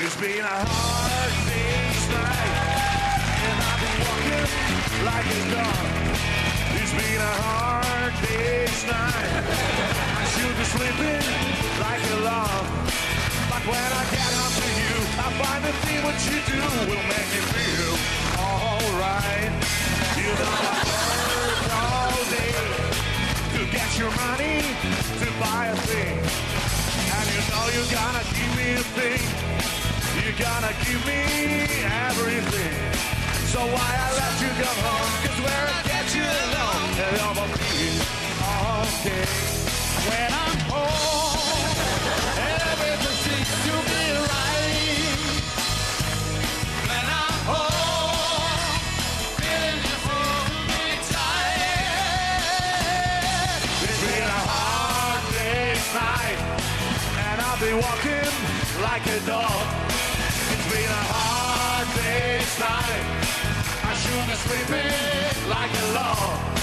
It's been a hard day's night, and I've been walking like a dog. It's been a hard day's night. I should be sleeping like a log. But when I get home to you, I find the thing what you do will make me feel alright. You know I worked all day to get your money to buy a thing. And you know you're gonna give me a thing. You're gonna give me everything. So why I let you go home? Cause where I get you alone, and all will be okay. When I'm home, everything seems to be right. When I'm home, feeling just a bit tired. It's been a hard day's night, and I'll be walking like a dog. It's been a hard day's night. I should be sleeping like a log.